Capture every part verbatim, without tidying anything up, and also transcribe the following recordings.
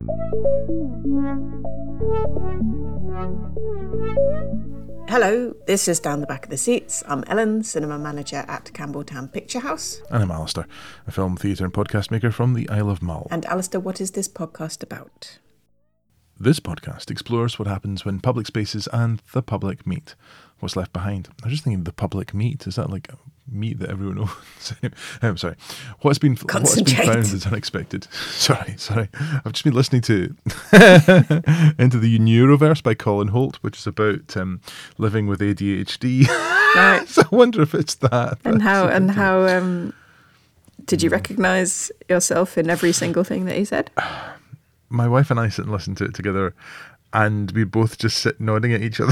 Hello, this is Down the Back of the Seats. I'm Ellen, cinema manager at Campbelltown Picture House. And I'm Alistair, a film, theatre and podcast maker from the Isle of Mull. And Alistair, what is this podcast about? This podcast explores what happens when public spaces and the public meet. What's left behind? I was just thinking, the public meet, is that like meat that everyone owns? I'm sorry. What's been, what's been found is unexpected. Sorry, sorry. I've just been listening to Into the Neuroverse by Colin Holt, which is about um, living with A D H D. Right. So I wonder if it's that. And how, and how um, did you recognise yourself in every single thing that he said? My wife and I sit and listen to it together, and we both just sit nodding at each other.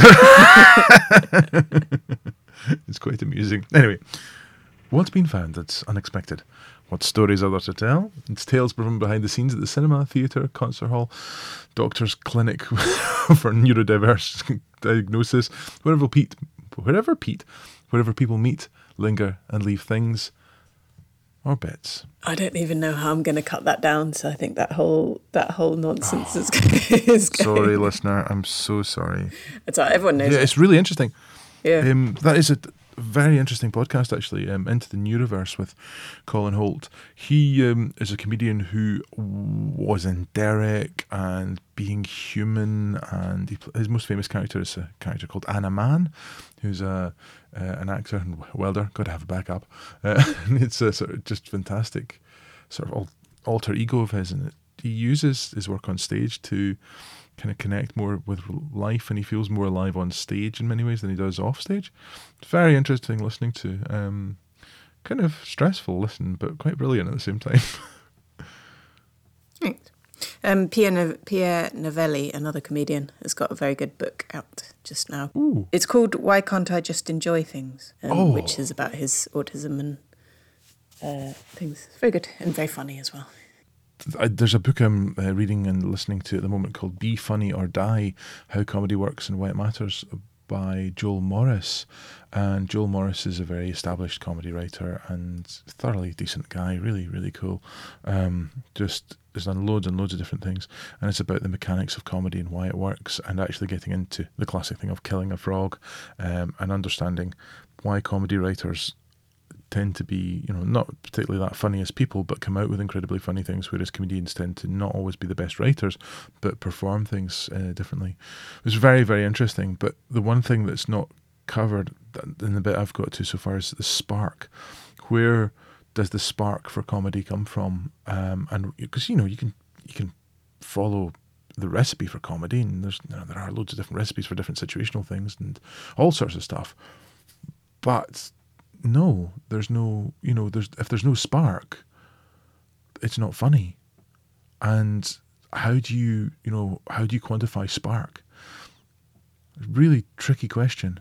It's quite amusing. Anyway, what's been found that's unexpected? What stories are there to tell? It's tales from behind the scenes at the cinema, theatre, concert hall, doctor's clinic for neurodiverse diagnosis, wherever Pete, wherever Pete, wherever people meet, linger and leave things or bits. I don't even know how I'm going to cut that down, so I think that whole that whole nonsense oh, is, going, is going. Sorry, listener. I'm so sorry. It's all right, everyone knows Yeah, it. It's really interesting. Yeah. Um, that is a very interesting podcast, actually, um, Into the Neuroverse with Colin Holt. He um, is a comedian who was in Derek and Being Human, and he, his most famous character is a character called Anna Mann, who's a uh, an actor and welder. Got to have a backup. Uh, it's a sort of just fantastic sort of alter ego of his, and it, he uses his work on stage to kind of connect more with life, and he feels more alive on stage in many ways than he does off stage. It's very interesting listening to. Um, kind of stressful listen, but quite brilliant at the same time. Right. Um, Pierre, no- Pierre Novelli, another comedian, has got a very good book out just now. Ooh. It's called Why Can't I Just Enjoy Things, um, oh. which is about his autism and uh, things. It's very good and very funny as well. There's a book I'm uh, reading and listening to at the moment called Be Funny or Die, How Comedy Works and Why It Matters, by Joel Morris. And Joel Morris is a very established comedy writer and thoroughly decent guy, really, really cool. Um, just has done loads and loads of different things. And it's about the mechanics of comedy and why it works, and actually getting into the classic thing of killing a frog, um, and understanding why comedy writers tend to be, you know, not particularly that funny as people, but come out with incredibly funny things, whereas comedians tend to not always be the best writers, but perform things uh, differently. It was very, very interesting, but the one thing that's not covered in the bit I've got to so far is the spark. Where does the spark for comedy come from? Um, and because, you know, you can you can follow the recipe for comedy, and there's you know, there are loads of different recipes for different situational things and all sorts of stuff, but no, there's no, you know, there's if there's no spark, it's not funny. And how do you, you know, how do you quantify spark? Really tricky question.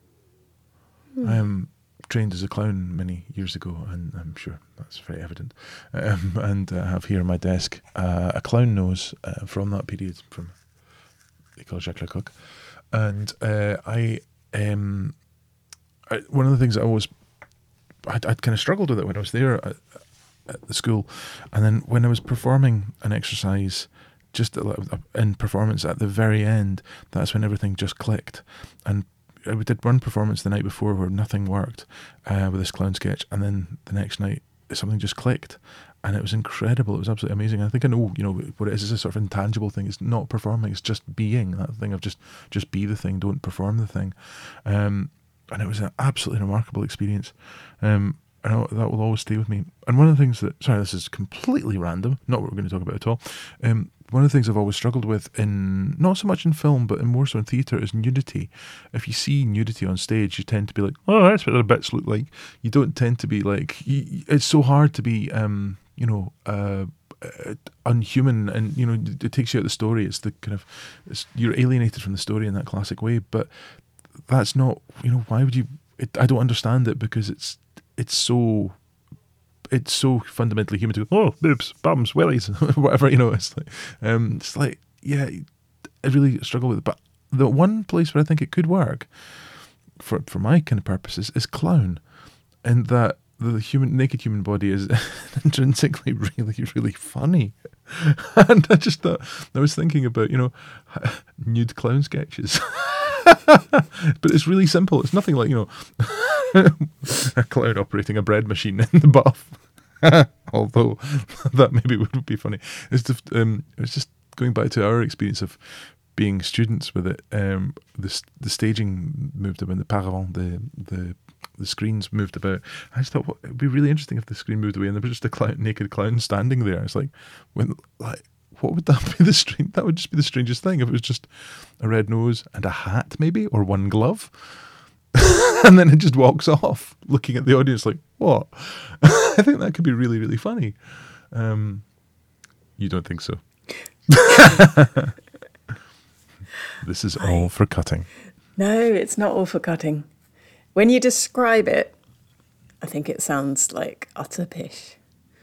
Hmm. I am trained as a clown many years ago, and I'm sure that's very evident. Um, and I have here on my desk uh, a clown nose uh, from that period, from École Jacques Lecoq. And uh, I, um, I, one of the things I always I'd, I'd kind of struggled with it when I was there at, at the school, and then when I was performing an exercise, just in performance at the very end, that's when everything just clicked. And I did one performance the night before where nothing worked uh, with this clown sketch, and then the next night something just clicked, and it was incredible. It was absolutely amazing. I think I know, you know, what it is. It's a sort of intangible thing. It's not performing. It's just being that thing of just just be the thing. Don't perform the thing. Um, And it was an absolutely remarkable experience. Um, and that will always stay with me. And one of the things that, sorry, this is completely random, not what we're going to talk about at all. Um, one of the things I've always struggled with in, not so much in film, but in more so in theatre, is nudity. If you see nudity on stage, you tend to be like, oh, that's what their bits look like. You don't tend to be like, you, it's so hard to be, um, you know, uh, uh, unhuman, and, you know, it takes you out of the story. It's the kind of, it's, you're alienated from the story in that classic way, but that's not, you know, why would you, it, I don't understand it, because it's, it's so, it's so fundamentally human to go, oh, boobs, bums, wellies, whatever, you know, it's like, um, it's like, yeah, I really struggle with it. But the one place where I think it could work for, for my kind of purposes is clown, and that the human, naked human body is intrinsically really, really funny. And I just thought, I was thinking about, you know, nude clown sketches. But it's really simple. It's nothing like, you know, a clown operating a bread machine in the buff. Although that maybe would be funny. It's just, um, it's just going back to our experience of being students with it. Um, the the staging moved about, the paravent, the the the screens moved about. I just thought, well, it'd be really interesting if the screen moved away and there was just a clown, naked clown standing there. It's like, when like. What would that be? The strange? That would just be the strangest thing if it was just a red nose and a hat, maybe, or one glove, and then it just walks off, looking at the audience like, "What?" I think that could be really, really funny. Um, you don't think so? This is all for cutting. No, it's not all for cutting. When you describe it, I think it sounds like utter pish.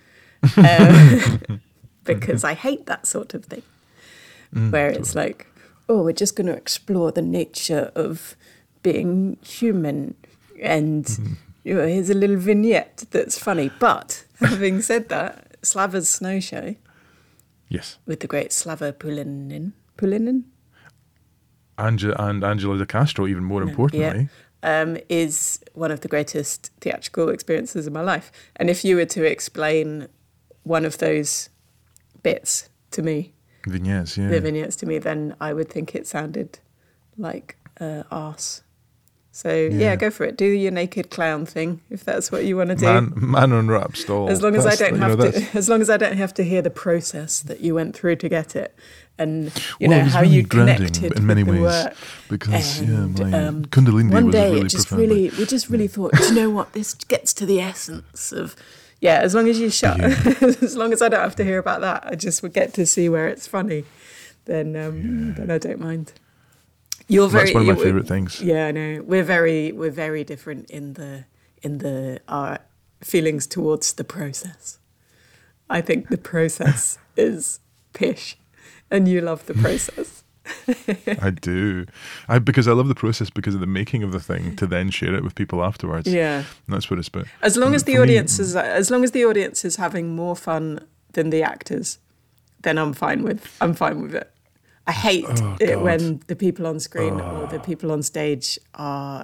Um, because I hate that sort of thing, mm, where it's totally. Like, oh, we're just going to explore the nature of being human, and mm-hmm. you know, here's a little vignette that's funny. But having said that, Slava's Snow Show, yes, with the great Slava Pulinin, Pulinin, Ange- and Angela De Castro, even more no, importantly, yeah, um, is one of the greatest theatrical experiences of my life. And if you were to explain one of those bits to me, vignettes, yeah, the vignettes to me, then I would think it sounded like uh, arse. So yeah. yeah, go for it. Do your naked clown thing if that's what you want to do. Man, man on rap stall. As long as that's, I don't you have know, to, as long as I don't have to hear the process that you went through to get it, and you well, know how really you connected in many with the ways work. Because and, yeah, my um, Kundalini one was day really it just profoundly. really, we just really thought, do you know what? This gets to the essence of. Yeah, as long as you shut, Yeah. as long as I don't have to hear about that, I just would get to see where it's funny. Then, um, Yeah. then I don't mind. You're very. That's one of my you're- favourite things. Yeah, I know. We're very, we're very different in the in the our feelings towards the process. I think the process is pish, and you love the process. I do. I because I love the process because of the making of the thing to then share it with people afterwards. Yeah, And that's what it's about. as long as For the me- audience is as long as the audience is having more fun than the actors, then I'm fine with I'm fine with it. I hate Oh, it God. when the people on screen Oh. or the people on stage are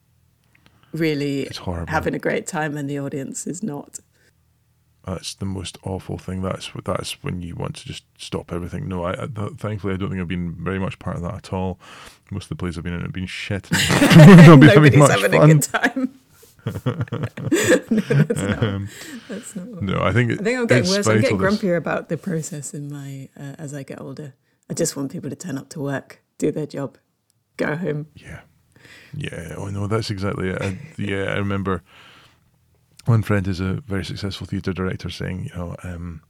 really It's horrible. having a great time and the audience is not. That's the most awful thing. That's that's when you want to just stop everything. No, I, I th- thankfully I don't think I've been very much part of that at all. Most of the plays I've been in have been shit. I've been having Nobody's much having fun. a good time. no, that's not. Um, That's not. What no, I think it, I think I'm getting it's worse. I'm getting vital, this- grumpier about the process in my uh, as I get older. I just want people to turn up to work, do their job, go home. Yeah, yeah. Oh no, that's exactly it. I, yeah, I remember one friend is a very successful theatre director saying, you know, um,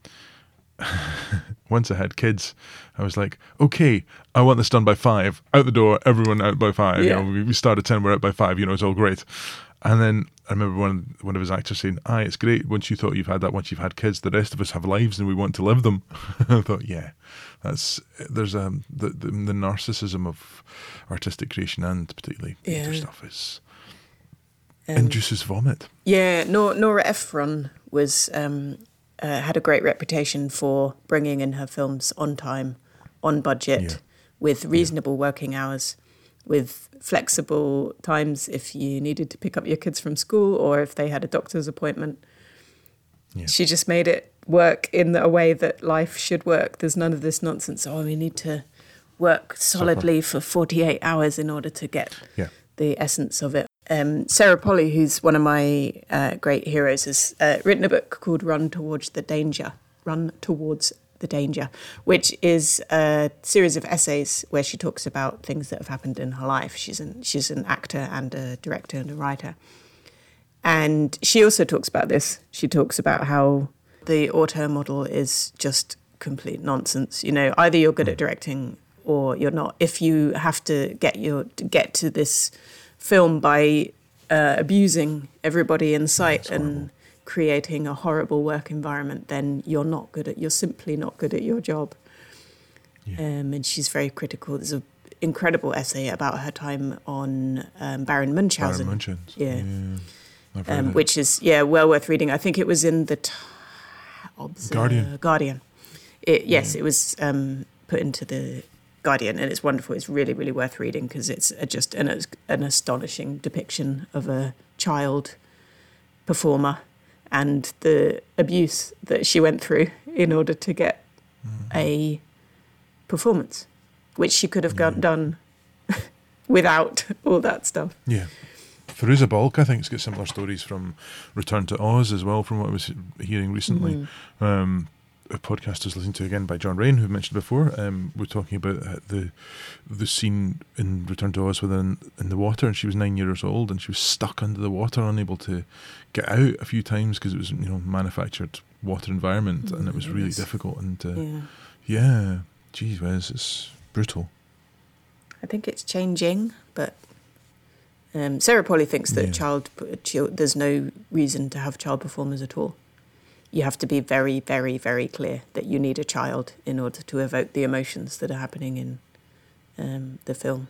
once I had kids, I was like, okay, I want this done by five. Out the door, everyone out by five. Yeah. You know, we, we start at ten, we're out by five. You know, it's all great. And then I remember one one of his actors saying, aye, it's great once you thought you've had that, once you've had kids, the rest of us have lives and we want to live them. I thought, yeah, that's, there's um, the, the, the narcissism of artistic creation and particularly theatre Yeah. stuff is, Um, induces vomit. Yeah, Nor- Nora Ephron was um, uh, had a great reputation for bringing in her films on time, on budget, Yeah. with reasonable working hours, with flexible times if you needed to pick up your kids from school or if they had a doctor's appointment. Yeah. She just made it work in a way that life should work. There's none of this nonsense, oh, we need to work solidly for forty-eight hours in order to get Yeah. the essence of it. Um, Sarah Polley, who's one of my uh, great heroes, has uh, written a book called Run Towards the Danger, Run Towards the Danger, which is a series of essays where she talks about things that have happened in her life. She's an, she's an actor and a director and a writer. And she also talks about this. She talks about how the auteur model is just complete nonsense. You know, either you're good at directing or you're not. If you have to get your to get to this film by uh, abusing everybody in sight That's and horrible. creating a horrible work environment, then you're not good at. You're simply not good at your job. Yeah. Um, and she's very critical. There's an incredible essay about her time on um, Baron Munchausen. Baron Munchausen. Yeah. yeah. I've read Um, it. which is, yeah, well worth reading. I think it was in the t- Obs- Guardian. Uh, Guardian. it, yes, it was um, put into the Guardian, and it's wonderful. It's really, really worth reading because it's a, just an, an astonishing depiction of a child performer and the abuse that she went through in order to get mm-hmm. a performance, which she could have yeah. got, done without all that stuff. Yeah. Firuza Balk, I think, has got similar stories from Return to Oz as well, from what I was hearing recently. Mm-hmm. Um, a podcast I was listening to again by John Rain, who I mentioned before. Um, we're talking about uh, the the scene in Return to Oz within in the water, and she was nine years old, and she was stuck under the water, unable to get out a few times because it was, you know, manufactured water environment, mm-hmm. and it was really yes. difficult. And uh, yeah. yeah, geez whiz, it's brutal. I think it's changing, but um, Sarah Polley thinks that yeah. child, child there's no reason to have child performers at all. You have to be very, very, very clear that you need a child in order to evoke the emotions that are happening in um, the film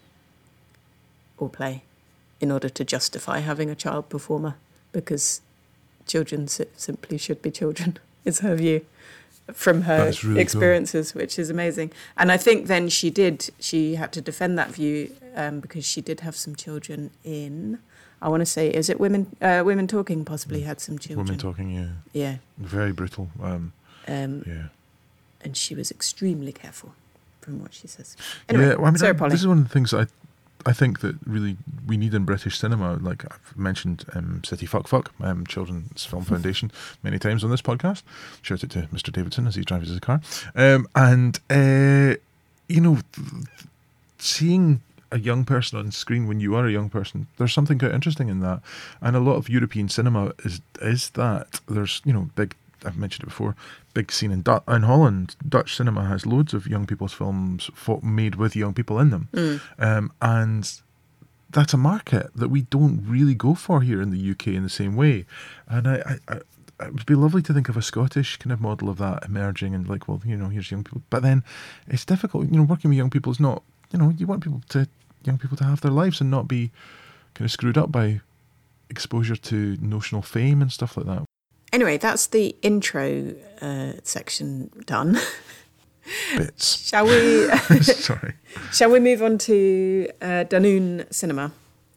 or play, in order to justify having a child performer, because children si- simply should be children, is her view from her really experiences, cool. which is amazing. And I think then she did, she had to defend that view um, because she did have some children in... I want to say, is it Women uh, Women Talking possibly had some children? Women Talking, yeah. Yeah. Very brutal. Um, um, yeah. And she was extremely careful from what she says. Anyway, yeah, well, I mean, Sarah I, Polley. This is one of the things I I think that really we need in British cinema. Like I've mentioned um, City Fuck Fuck, um, Children's Film Foundation, many times on this podcast. Shout out to Mister Davidson as he drives his car. Um, and, uh, you know, seeing... a young person on screen when you are a young person, there's something quite interesting in that. And a lot of European cinema is is that. There's, you know, big, I've mentioned it before, big scene in, du- in Holland. Dutch cinema has loads of young people's films fo- made with young people in them. Mm. Um, and that's a market that we don't really go for here in the U K in the same way. And I, I, I it would be lovely to think of a Scottish kind of model of that emerging and like, well, you know, here's young people. But then it's difficult, you know, working with young people is not, you know, you want people to, young people to have their lives and not be kind of screwed up by exposure to notional fame and stuff like that. Anyway, that's the intro uh, section done. Bits. Shall we? Sorry. Shall we move on to uh, Dunoon Cinema?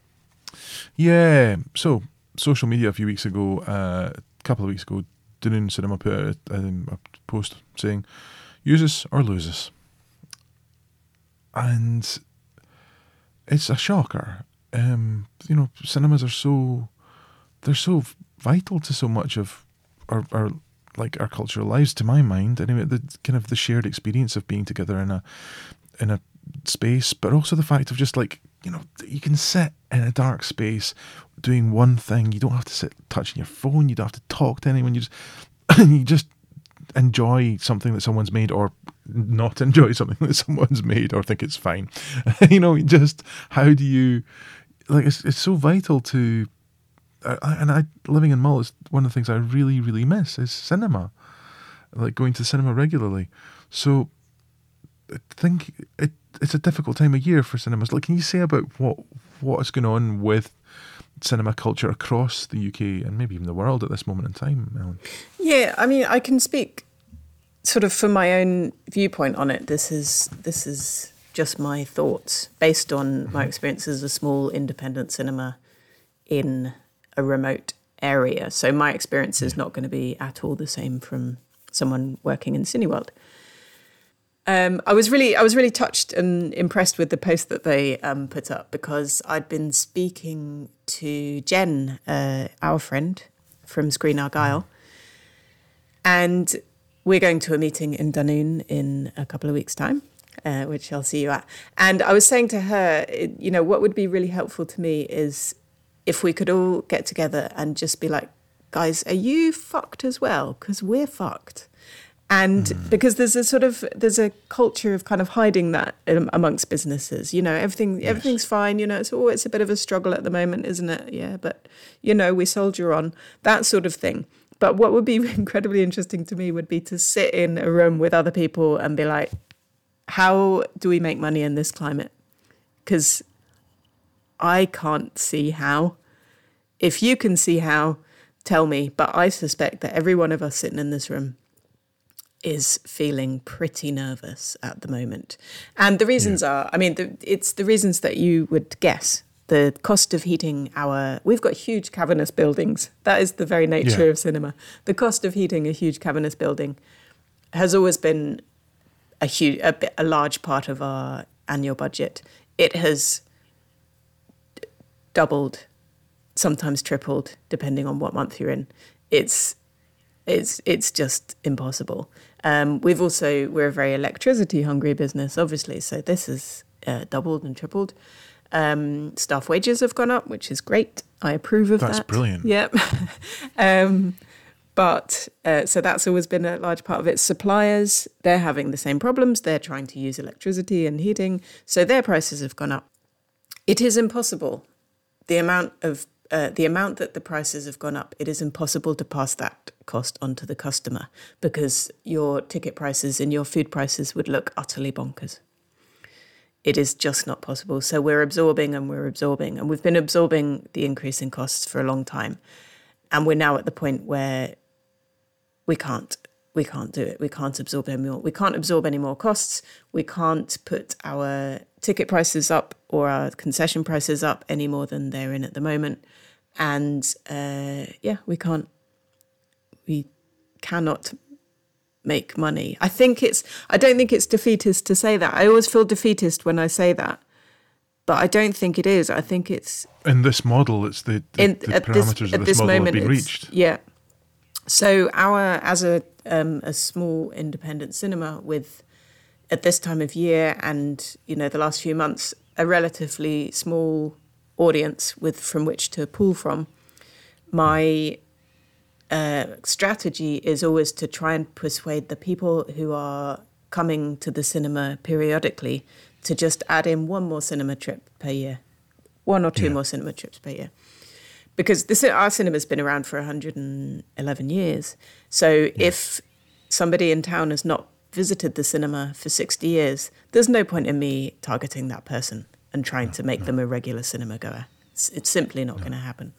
Yeah. So, social media a few weeks ago, uh, a couple of weeks ago, Dunoon Cinema put out a, um, a post saying, "Use us or lose us," and it's a shocker. Um, you know, cinemas are so, they're so vital to so much of our, our like our cultural lives, to my mind. Anyway, the kind of the shared experience of being together in a in a space, but also the fact of just like, you know, you can sit in a dark space doing one thing. You don't have to sit touching your phone. You don't have to talk to anyone. You just you just enjoy something that someone's made, or not enjoy something that someone's made, or think it's fine. You know, just how do you, like, it's it's so vital to, uh, and I, living in Mull is one of the things I really, really miss is cinema, like going to the cinema regularly. So I think it it's a difficult time of year for cinemas. Like, can you say about what what is going on with cinema culture across the U K and maybe even the world at this moment in time, Ellen? Yeah, I mean, I can speak sort of from my own viewpoint on it. This is this is just my thoughts based on my experience as a small independent cinema in a remote area. So my experience is not going to be at all the same from someone working in Cineworld. Um, I was really, I was really touched and impressed with the post that they um, put up, because I'd been speaking to Jen, uh, our friend from Screen Argyle, and we're going to a meeting in Dunoon in a couple of weeks' time, uh, which I'll see you at. And I was saying to her, you know, what would be really helpful to me is if we could all get together and just be like, guys, are you fucked as well? Because we're fucked. And mm. because there's a sort of, there's a culture of kind of hiding that amongst businesses, you know, everything, yes. everything's fine, you know, it's, oh, it's a bit of a struggle at the moment, isn't it? Yeah, but, you know, we soldier on, that sort of thing. But what would be incredibly interesting to me would be to sit in a room with other people and be like, how do we make money in this climate? Because I can't see how. If you can see how, tell me. But I suspect that every one of us sitting in this room is feeling pretty nervous at the moment. And the reasons Yeah. are, I mean, the, it's the reasons that you would guess. The cost of heating our, we've got huge cavernous buildings. That is the very nature Yeah. of cinema. The cost of heating a huge cavernous building has always been a huge, a, bit, a large part of our annual budget. It has d- doubled, sometimes tripled, depending on what month you're in. It's it's it's just impossible. Um, we've also we're a very electricity hungry business, obviously. So this has uh, doubled and tripled. Um, staff wages have gone up, which is great. I approve of That's that. brilliant. Yep. um, but uh, so that's always been a large part of it. Suppliers, they're having the same problems. They're trying to use electricity and heating, so their prices have gone up. It is impossible. The amount of uh, the amount that the prices have gone up, it is impossible to pass that cost on to the customer because your ticket prices and your food prices would look utterly bonkers. It is just not possible. So we're absorbing and we're absorbing, and we've been absorbing the increase in costs for a long time, and we're now at the point where we can't. We can't do it. We can't absorb any more. We can't absorb any more costs. We can't put our ticket prices up or our concession prices up any more than they're in at the moment. And uh, yeah, we can't. We cannot make money. I think it's. I don't think it's defeatist to say that. I always feel defeatist when I say that, but I don't think it is. I think it's In this model, it's the, the, in, the at parameters this, of at this, this model moment, have been it's- reached. Yeah. So our as a um, a small independent cinema with at this time of year and you know the last few months a relatively small audience with from which to pull from, my uh, strategy is always to try and persuade the people who are coming to the cinema periodically to just add in one more cinema trip per year, one or two Yeah. more cinema trips per year. Because this, our cinema's been around for one hundred eleven years. So if somebody in town has not visited the cinema for sixty years, there's no point in me targeting that person and trying to make them a regular cinema goer. It's, it's simply not going to happen.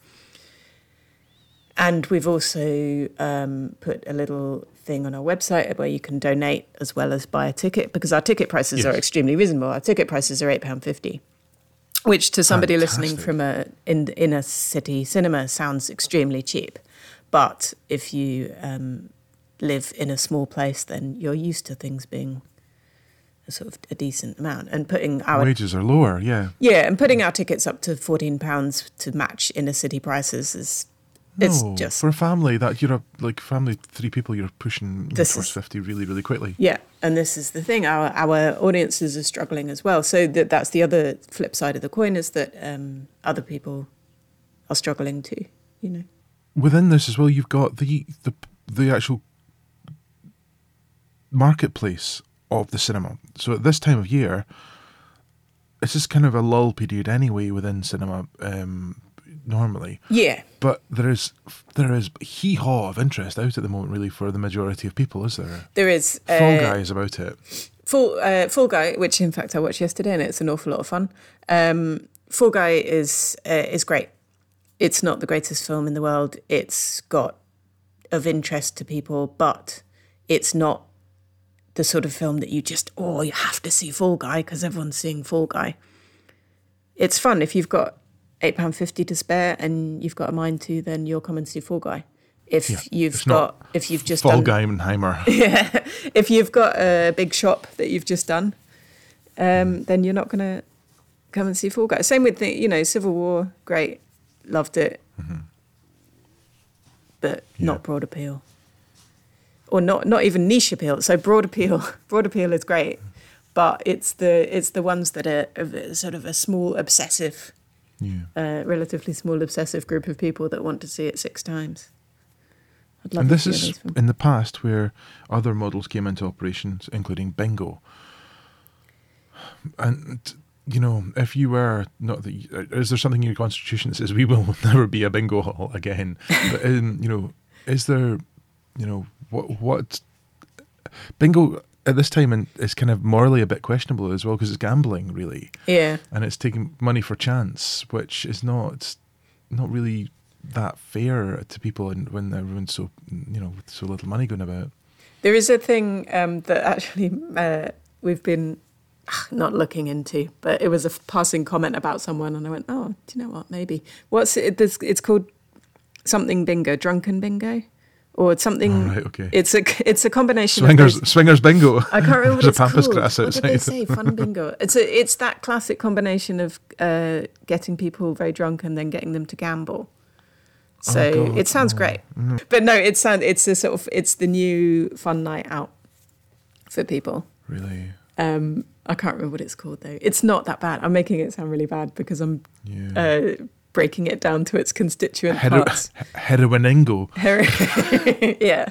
And we've also um, put a little thing on our website where you can donate as well as buy a ticket, because our ticket prices Yes. are extremely reasonable. Our ticket prices are eight pounds fifty. Which to somebody listening Fantastic. from a in in a city cinema sounds extremely cheap, but if you um, live in a small place, then you're used to things being a sort of a decent amount. And putting our Wages are lower, yeah. yeah, and putting our tickets up to fourteen pounds to match inner city prices is it's No, just for a family that you're a, like family three people, you're pushing you know, This towards is- fifty really, really quickly. yeah. And this is the thing: our our audiences are struggling as well. So that that's the other flip side of the coin is that um, other people are struggling too. You know. Within this as well, you've got the the the actual marketplace of the cinema. So at this time of year, this is kind of a lull period anyway within cinema um, normally. Yeah. But there is there is hee haw of interest out at the moment, really, for the majority of people, is there? There is uh, Fall Guy is about it. Full uh, Fall Guy, which in fact I watched yesterday, and it's an awful lot of fun. Um, Fall Guy is uh, is great. It's not the greatest film in the world. It's got of interest to people, but it's not the sort of film that you just oh you have to see Fall Guy because everyone's seeing Fall Guy. It's fun if you've got eight pound fifty to spare and you've got a mind to, then you'll come and see Fall Guy. If Yeah, you've it's not got if you've just Fall done Guymheimer. if you've got a big shop that you've just done, um, then you're not going to come and see Fall Guy. Same with the, you know, Civil War, great, loved it, Mm-hmm. but Yeah. not broad appeal, or not not even niche appeal. So broad appeal, broad appeal is great, but it's the it's the ones that are of a- sort of a small obsessive, Yeah. uh, relatively small obsessive group of people that want to see it six times. I'd love And to this see is those films. in the past where other models came into operations, including bingo. And, you know, if you were not the, is there something in your constitution that says we will never be a bingo hall again? But, um, you know, is there, you know, what, what, bingo at this time and is kind of morally a bit questionable as well because it's gambling, really. Yeah. And it's taking money for chance, which is not, not really that fair to people and when everyone's so, you know, with so little money going about. There is a thing um, that actually uh, we've been not looking into, but it was a passing comment about someone, and I went, "Oh, do you know what? Maybe what's it? This, it's called something bingo, drunken bingo, or something." Oh, right, okay. It's a it's a combination Swingers of those, swingers bingo. I can't remember what There's it's a pampas called. grass What did they outside. say? Fun bingo. It's a it's that classic combination of uh, getting people very drunk and then getting them to gamble. So Oh, God, it sounds no. great, but no, it sounds it's a sort of it's the new fun night out for people. Really? Um, I can't remember what it's called though. It's not that bad. I'm making it sound really bad because I'm Yeah. uh, breaking it down to its constituent Hero- parts. Heroiningo. Yeah.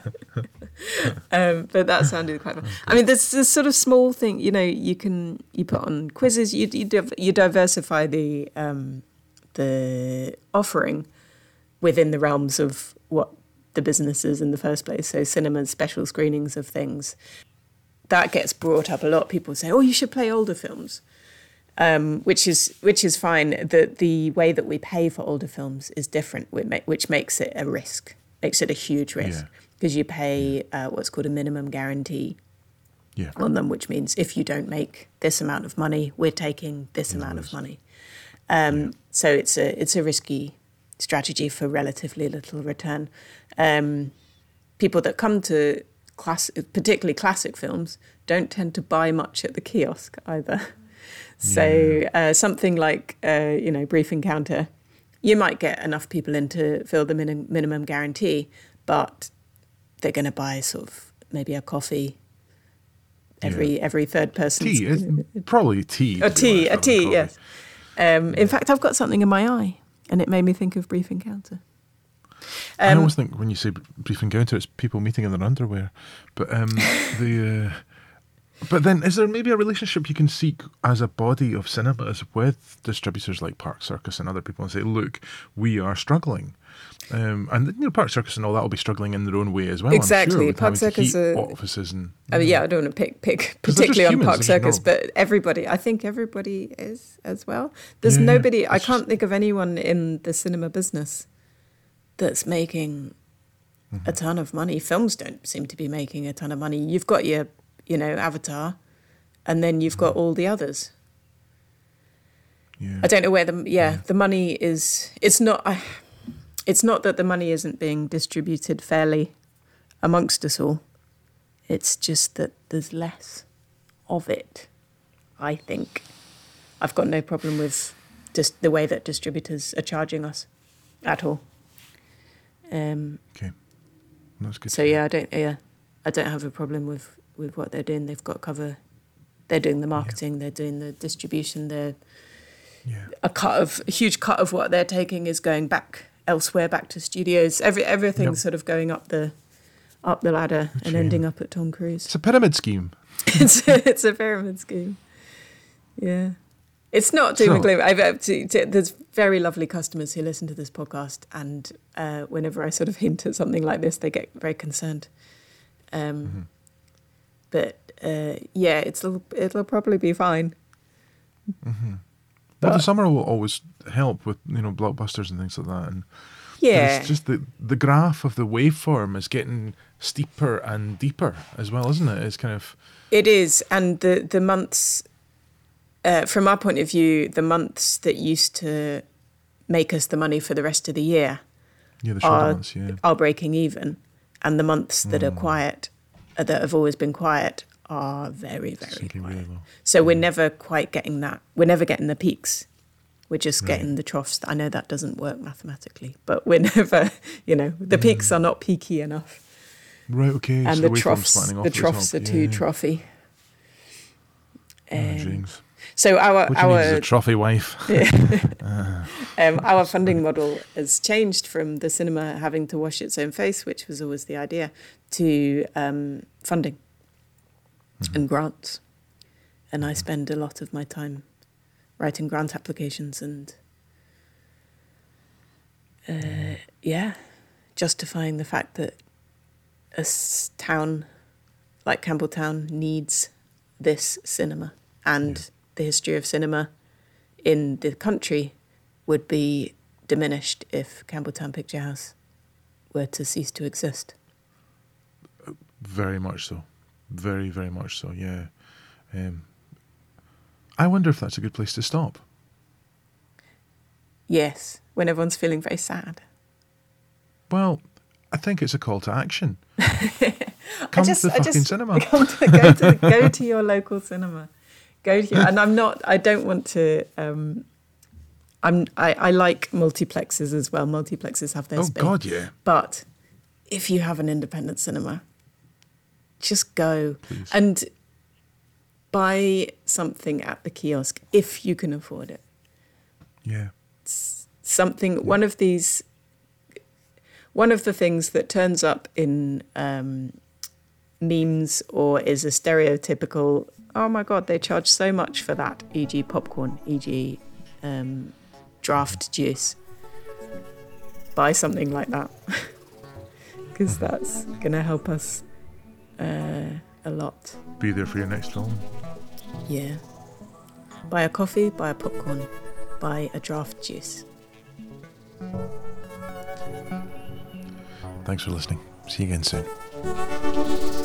um, but that sounded quite fun. I mean, there's this sort of small thing, you know, you can, you put on quizzes, you you, div- you diversify the um, the offering within the realms of what the business is in the first place. So cinemas, special screenings of things. That gets brought up a lot. People say, oh, you should play older films. Um, which is which is fine. The the way that we pay for older films is different, which makes it a risk, makes it a huge risk, because Yeah. you pay uh, what's called a minimum guarantee Yeah. on them, which means if you don't make this amount of money, we're taking this You amount lose. of money. Um, Yeah. So it's a it's a risky strategy for relatively little return. Um, people that come to class, particularly classic films, don't tend to buy much at the kiosk either. So uh, something like, uh, you know, Brief Encounter, you might get enough people in to fill the minim- minimum guarantee, but they're going to buy sort of maybe a coffee every Yeah. every third person. Tea. It's probably tea. A to be tea, honest, a rather tea, than yes. coffee. Um, in fact, I've got something in my eye, and it made me think of Brief Encounter. I Um, always think when you say brief encounter, it's people meeting in their underwear. But um, the uh, but then is there maybe a relationship you can seek as a body of cinemas with distributors like Park Circus and other people and say, look, we are struggling, um, and you know Park Circus and all that will be struggling in their own way as well. Exactly. I'm sure, with Park having to Circus heat are- offices and I mean, yeah, I don't want to pick pick 'Cause they're just particularly on humans, Park they're just Circus, normal. but everybody, I think everybody is as well. There's Yeah, nobody, I it's can't just- think of anyone in the cinema business that's making Mm-hmm. a ton of money. Films don't seem to be making a ton of money. You've got your, you know, Avatar, and then you've got all the others. yeah. I don't know where the yeah, the money is. It's not. I, it's not that the money isn't being distributed fairly amongst us all. It's just that there's less of it. I think. I've got no problem with just the way that distributors are charging us at all. Um, Okay, that's good. so to hear. yeah, I don't. Yeah, I don't have a problem with with what they're doing. They've got cover. They're doing the marketing. They're doing the distribution. They're yeah. a cut of a huge cut of what they're taking is going back elsewhere, back to studios. Every everything's Yep. sort of going up the up the ladder and Okay. ending up at Tom Cruise. It's a pyramid scheme. it's a, it's a pyramid scheme. Yeah, it's not doom and So- gloom. I've, I've, t- t- there's very lovely customers who listen to this podcast, and uh, whenever I sort of hint at something like this, they get very concerned. Um, Mm-hmm. But uh, yeah, it's it'll, it'll probably be fine. Well, But- the summer will always help with you know blockbusters and things like that, and but Yeah, it's just the the graph of the waveform is getting steeper and deeper as well, isn't it? It's kind of it is, and the the months, uh, from our point of view, the months that used to make us the money for the rest of the year yeah the shoulder are months, yeah. are breaking even, and the months that Mm. are quiet, uh, that have always been quiet, are very very Sinking quiet. really low. So we're never quite getting that. We're never getting the peaks. We're just Right. getting the troughs. I know that doesn't work mathematically, but we're never, you know, the peaks are not peaky enough. Right, okay. And so the waveform's troughs, flattening off the at troughs top, are too yeah. trophy. Oh, Um, jinx. so our What you need is our a trophy wife. um, our funding model has changed from the cinema having to wash its own face, which was always the idea, to um, funding Mm-hmm. and grants. And I spend a lot of my time writing grant applications and, uh, yeah, justifying the fact that a s- town like Campbelltown needs this cinema, and Yeah. the history of cinema in the country would be diminished if Campbelltown Picture House were to cease to exist. Very much so. Very, very much so, yeah. Um, I wonder if that's a good place to stop. Yes, when everyone's feeling very sad. Well, I think it's a call to action. Come just, to the I fucking just, cinema. Come to, go, to, go to your local cinema. Go to your, and I'm not, I don't want to, um, I'm, I, I like multiplexes as well. Multiplexes have their Oh, space. God, yeah. But if you have an independent cinema, just go. Please. And buy something at the kiosk if you can afford it. Yeah. Something, yeah. one of these, one of the things that turns up in um, memes or is a stereotypical, oh my God, they charge so much for that, for example popcorn, for example um, draft juice. Buy something like that. Because that's going to help us uh, a lot. Be there for your next film. Yeah. Buy a coffee, buy a popcorn, buy a draft juice. Thanks for listening. See you again soon.